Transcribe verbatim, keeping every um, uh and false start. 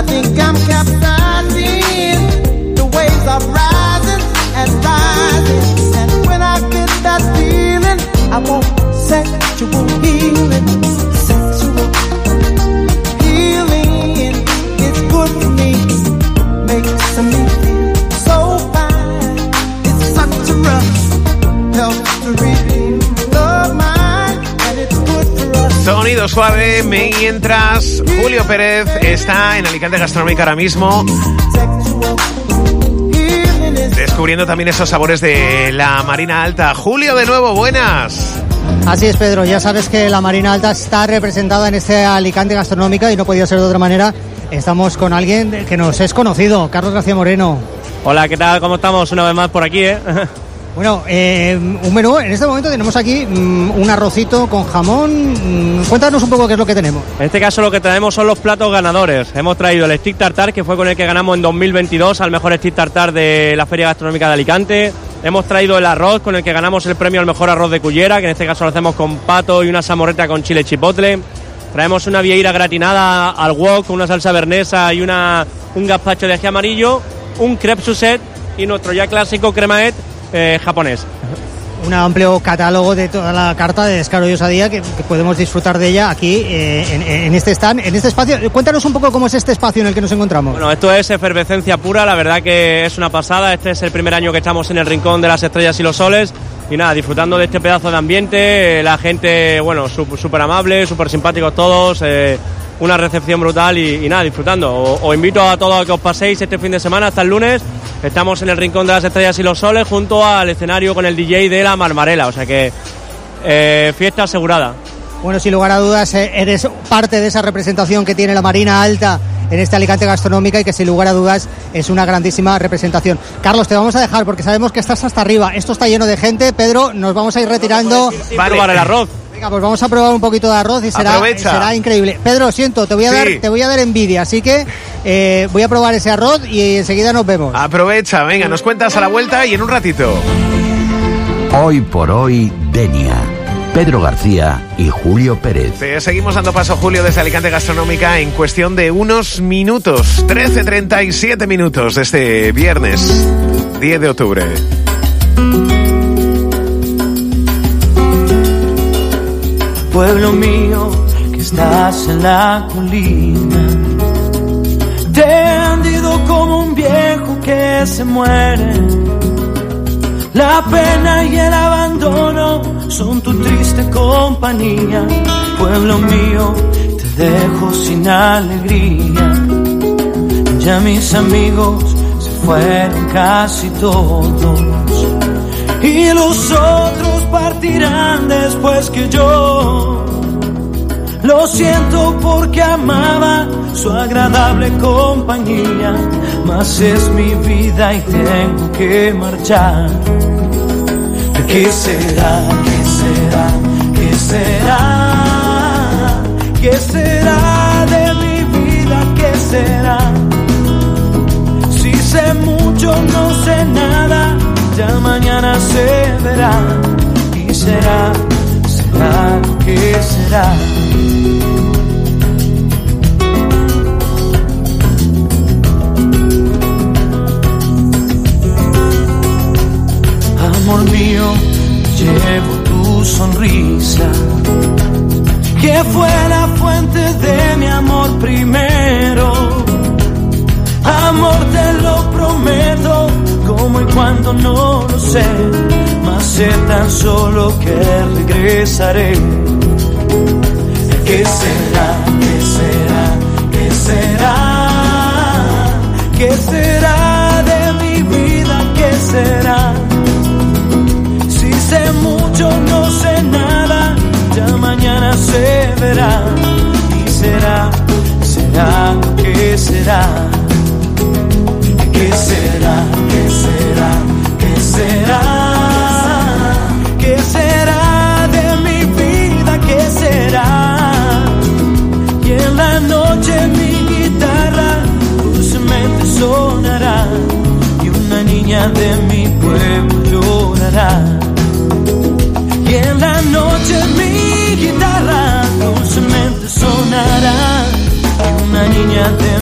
think I'm capsizing. The waves are rising and rising, and when I get that feeling, I want sexual healing. Sexual healing is good for me. Makes me feel so fine. It's such a rush. Helps to redeem the mind, and it's good for us. Sonido suave mientras Julio Pérez está en Alicante Gastronómica ahora mismo, descubriendo también esos sabores de la Marina Alta. Julio, de nuevo, buenas. Así es, Pedro, ya sabes que la Marina Alta está representada en este Alicante Gastronómica y no podía ser de otra manera. Estamos con alguien que nos es conocido, Carlos García Moreno. Hola, ¿qué tal? ¿Cómo estamos? Una vez más por aquí, ¿eh? Bueno, eh, un menú, en este momento tenemos aquí mmm, un arrocito con jamón. Mmm, cuéntanos un poco qué es lo que tenemos. En este caso lo que tenemos son los platos ganadores. Hemos traído el stick tartar, que fue con el que ganamos en dos mil veintidós al mejor stick tartar de la Feria Gastronómica de Alicante. Hemos traído el arroz, con el que ganamos el premio al mejor arroz de Cullera, que en este caso lo hacemos con pato y una salmorreta con chile chipotle. Traemos una vieira gratinada al wok con una salsa bernesa y una, un gazpacho de ají amarillo, un crepe Suzette y nuestro ya clásico cremaet eh, japonés. Un amplio catálogo de toda la carta de Descaro y Osadía que, que podemos disfrutar de ella aquí eh, en, en este stand, en este espacio. Cuéntanos un poco cómo es este espacio en el que nos encontramos. Bueno, esto es efervescencia pura, la verdad que es una pasada. Este es el primer año que estamos en el Rincón de las Estrellas y los Soles. Y nada, disfrutando de este pedazo de ambiente, la gente, bueno, súper amable, súper simpáticos todos, eh, una recepción brutal y, y nada, disfrutando. O, os invito a todos a que os paséis este fin de semana hasta el lunes. Estamos en el Rincón de las Estrellas y los Soles junto al escenario con el D J de la Marmarela, o sea que eh, fiesta asegurada. Bueno, sin lugar a dudas, eres parte de esa representación que tiene la Marina Alta en este Alicante Gastronómica y que sin lugar a dudas es una grandísima representación. Carlos, te vamos a dejar porque sabemos que estás hasta arriba. Esto está lleno de gente. Pedro, nos vamos a ir retirando. Vale, para el arroz. Venga, pues vamos a probar un poquito de arroz y será, será increíble. Pedro, siento, te voy a, sí. dar, te voy a dar envidia, así que eh, voy a probar ese arroz y enseguida nos vemos. Aprovecha, venga, nos cuentas a la vuelta y en un ratito. Hoy por hoy, Denia. Pedro García y Julio Pérez. Te seguimos dando paso, Julio, desde Alicante Gastronómica en cuestión de unos minutos. trece treinta y siete minutos de este viernes diez de octubre. Pueblo mío, que estás en la colina, tendido como un viejo que se muere. La pena y el abandono son tu triste compañía. Pueblo mío, te dejo sin alegría. Ya mis amigos se fueron casi todos y los otros partirán después que yo. Lo siento porque amaba su agradable compañía, mas es mi vida y tengo que marchar. ¿Qué será? ¿Qué será? ¿Qué será? ¿Qué será de mi vida? ¿Qué será? Si sé mucho, no sé nada, ya mañana se verá. Y será, será, ¿qué será? Amor mío, llevo tu sonrisa, que fue la fuente de mi amor primero. Amor, te lo prometo, como y cuando no lo sé, mas sé tan solo que regresaré. ¿Qué será? ¿Qué será? ¿Qué será? ¿Qué será de mi vida? ¿Qué será? Si sé mucho, no sé nada, ya mañana se verá. Y será, será, ¿qué será? ¿Qué será? ¿Qué será? ¿Qué será? ¿Qué será de mi vida? ¿Qué será? Y en la noche mi guitarra dulcemente sonará y una niña de mi pueblo llorará. Y en la noche mi guitarra dulcemente sonará y una niña de